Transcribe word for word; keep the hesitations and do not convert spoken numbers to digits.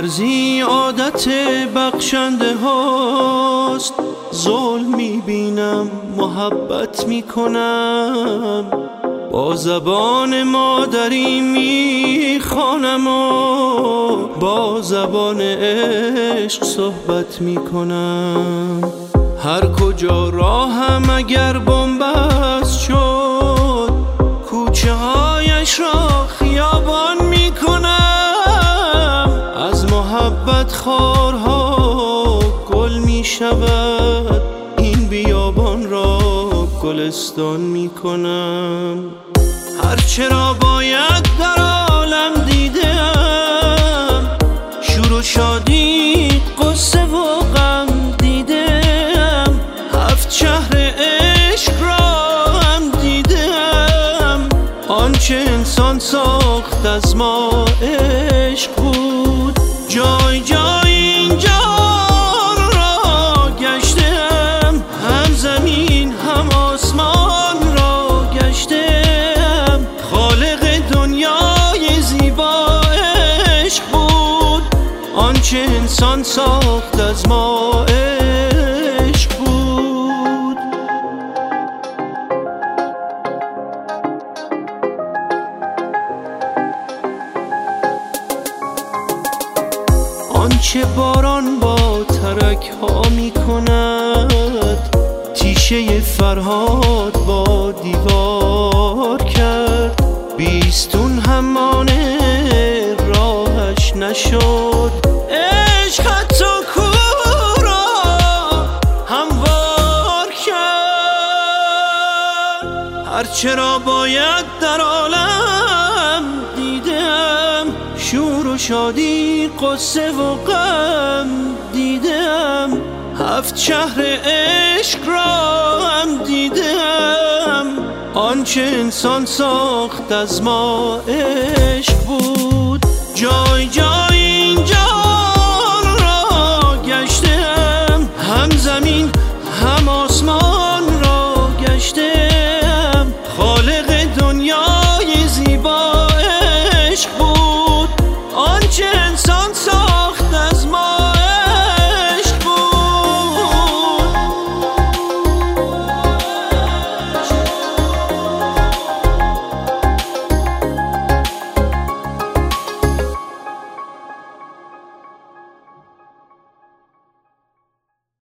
مرزی عادت بخشنده هاست، ظلم میبینم محبت میکنم، با زبان مادری میخوانم و با زبان عشق صحبت میکنم. هر کجا راهم اگر بن‌بست شد، کوچه هایش را خیابان میکنم. از محبت خارها گل میشود، این بیابان را گلستان میکنم. هرچه را باید در عالم دیدم، شور و شادی قصه و غم دیدم. هفت شهر عشق را هم دیدم، آنچه انسان ساخت از ما عشق بود. جای جای این جهان را گشتم، هم زمین هم آسمان را گشتم. خالق دنیای زیبا عشق بود، آنچه انسان ساخت از ما عشق بود. آنچه باران با ترک ها می کند، تیشه فرهاد با دیوار کرد. بیستون همانه راهش نشد، عشق حتی کوه را هموار کرد. هرچه را باید در عالم دیدم، شور و شادی قصه و غم دیدم. هفت شهر عشق را هم دیدم، آنچه انسان ساخت از ما عشق بود. جای جای